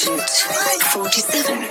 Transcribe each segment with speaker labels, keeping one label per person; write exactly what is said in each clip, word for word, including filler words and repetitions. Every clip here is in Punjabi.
Speaker 1: Student forty-seven.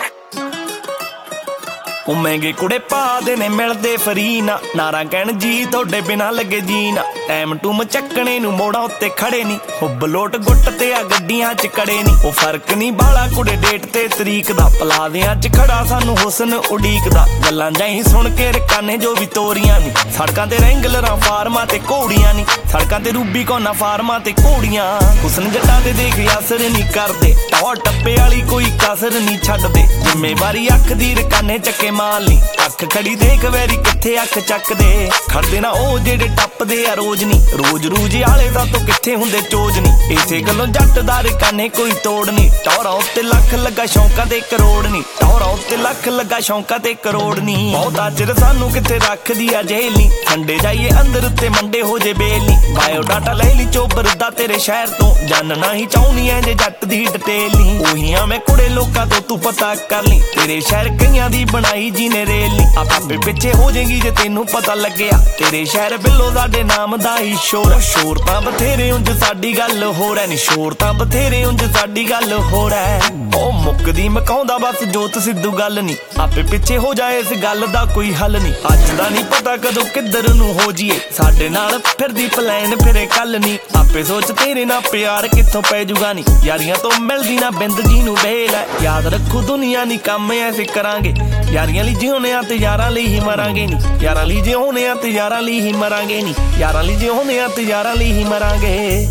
Speaker 2: ਉਹ ਮਹਿੰਗੇ ਕੁੜੇ ਪਾ ਦੇ ਨੇ ਮਿਲਦੇ ਫਰੀ ਨਾ ਨਾਰਾ ਕਹਿਣ ਜੀ ਤੁਹਾਡੇ ਬਿਨਾ ਲੱਗੇ ਜੀ ਨਾ ਟਾਈਮ ਟੂਮ ਚੱਕਣੇ ਨੂੰ ਮੋੜਾਂ ਉੱਤੇ ਖੜੇ ਨੀ ਹੁੱਬ ਲੋਟ ਗੁੱਟ ਤੇ ਆ ਗੱਡੀਆਂ ਚ ਕੜੇ ਨੀ ਉਹ ਫਰਕ ਨੀ ਬਾਲਾ ਕੁੜੇ ਡੇਟ ਤੇ ਤਰੀਕ ਦਾ ਪਲਾਦਿਆਂ ਚ ਖੜਾ ਸਾਨੂੰ ਹੁਸਨ ਉਡੀਕਦਾ ਗੱਲਾਂ ਜਾਈ ਸੁਣ ਕੇ ਰਕਾਨੇ ਜੋ ਵੀ ਤੋਰੀਆਂ ਨੀ ਸੜਕਾਂ ਤੇ ਰੈਂਗਲਰਾਂ ਫਾਰਮਾਂ ਤੇ ਘੋੜੀਆਂ ਨੀ ਸੜਕਾਂ ਤੇ ਰੂਬੀ ਕੋਨਾ ਫਾਰਮਾਂ ਤੇ ਘੋੜੀਆਂ ਹੁਸਨ ਜੱਟਾਂ ਦੇ ਦੇਖ ਅਸਰ ਨੀ ਕਰਦੇ ਟੌਰ ਟੱਪੇ ਵਾਲੀ ਕੋਈ ਕਸਰ ਨੀ ਛੱਡਦੇ ਜ਼ਿੰਮੇਵਾਰੀ ਅੱਖ ਦੀ ਰਕਾਨੇ ਚੱਕੇ ਮਾਲ ਨੀ ਅੱਖ ਖੜੀ ਦੇਖ ਵੈਰੀ ਕਿੱਥੇ ਅੱਖ ਚੱਕਦੇ ਖੜਦੇ ਨਾ ਉਹ ਜਿਹੜੇ ਟੱਪਦੇ ਆ ਰੋਜ਼ ਨੀ ਰੋਜ਼ ਰੂਜ ਆਲੇ ਦਾ ਤੋਂ ਕਿੱਥੇ ਹੁੰਦੇ ਚੋਜ ਨੀ ਇਸੇ ਗੱਲੋਂ ਜੱਟ ਦਾ ਰਕਾਨੇ ਕੋਈ ਤੋੜ ਨੀ ਟੌਰਾਂ ਉੱਤੇ ਲੱਖ ਲੱਗਾ ਸ਼ੌਂਕਾਂ ਤੇ ਕਰੋੜ ਨੀ ਟੌਰਾਂ ਉੱਤੇ ਲੱਖ ਲੱਗਾ ਸ਼ੌਂਕਾਂ ਤੇ ਕਰੋੜ ਨੀ ਬਹੁਤਾ ਚਿਰ ਸਾਨੂੰ ਕਿੱਥੇ ਰੱਖਦੀ ਆ ਜੇਲ੍ਹ ਨੀ ਠੰਡੇ ਜਾਈਏ ਅੰਦਰ ਉੱਤੇ ਮੰਡੇ ਹੋ ਜੇ ਬੇਲ ਨੀ ਬਾਇਓ ਡਾਟਾ ਲੈ ਲਈ ਚੋਬਰ ਦਾ ਤੇਰੇ ਸ਼ਹਿਰ ਤੋਂ ਜਾਣਨਾ ਹੀ ਚਾਹੁੰਦੀ ਐ ਜੇ ਜੱਟ ਦੀ ਡਿਟੇਲ ਨੀ ਉਹੀਆਂ ਮੈਂ ਕੁੜੇ ਲੋਕਾਂ ਤੋਂ ਤੂੰ ਪਤਾ ਕਰ ਲਈ ਤੇਰੇ ਸ਼ਹਿਰ ਕਈਆਂ ਦੀ ਬਣਾਈ ਜੀ ਨੇ ਰੇਲ ਨੀ ਆਪੇ ਪਿੱਛੇ ਹੋ ਜਾਏਗੀ ਜੇ ਤੈਨੂੰ ਪਤਾ ਲੱਗਿਆ ਤੇਰੇ ਸ਼ਹਿਰ ਬਿੱਲੋ ਸਾਡੇ ਨਾਮ ਦਾ ਹੀ ਸ਼ੋਰ ਸ਼ੋਰ ਤਾਂ ਬਥੇਰੇ ਉਂਝ ਸਾਡੀ ਗੱਲ ਹੋਰ ਐ ਨੀ ਸ਼ੋਰ ਤਾਂ ਬਥੇਰੇ ਉਂਝ ਸਾਡੀ ਗੱਲ ਹੋਰ ਐ ਉਹ ਮੁੱਕਦੀ ਮਕਾਉਂਦਾ ਬਸ ਜੋਤ ਸਿੱਧੂ ਗੱਲ ਨੀ ਆਪੇ ਪਿੱਛੇ ਹੋ ਜਾਏ ਇਸ ਗੱਲ ਦਾ ਕੋਈ ਹੱਲ ਨੀ ਅੱਜ ਦਾ ਨੀ ਪਤਾ ਕਦੋਂ ਕਿੱਧਰ ਨੂੰ ਹੋ ਜੀਏ ਸਾਡੇ ਨਾਲ ਫਿਰਦੀ ਪਲਾਨ ਫਿਰੇ ਕੱਲ ਨੀ ਆਪੇ ਸੋਚ ਤੇਰੇ ਨਾਲ ਪਿਆਰ ਕਿੱਥੋਂ ਪੈ ਜੂਗਾ ਨੀ ਯਾਰੀਆਂ ਤੋਂ ਮਿਲਦੀ ਨਾ ਬਿੰਦ ਜੀ ਨੂੰ ਵੇਲ ਐ ਯਾਦ ਰੱਖੋ ਦੁਨੀਆ ਨੀ ਕੰਮ ਐਸੇ ਕਰਾਂਗੇ ਯਾਰੀਆਂ ਲਈ ਜਿਉਣੇ ਆ ਤੇ ਯਾਰਾਂ ਲਈ ਹੀ ਮਰਾਂਗੇ ਨੀ ਯਾਰਾਂ ਲਈ ਜਿਉਣੇ ਆ ਤੇ ਯਾਰਾਂ ਲਈ ਹੀ ਮਰਾਂਗੇ ਨੀ ਯਾਰਾਂ ਲਈ ਜਿਉਣੇ ਆ ਤੇ ਯਾਰਾਂ ਲਈ ਹੀ ਮਰਾਂਗੇ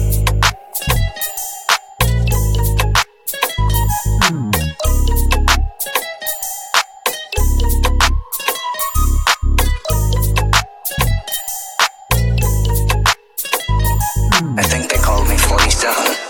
Speaker 1: I think they called me forty-seven.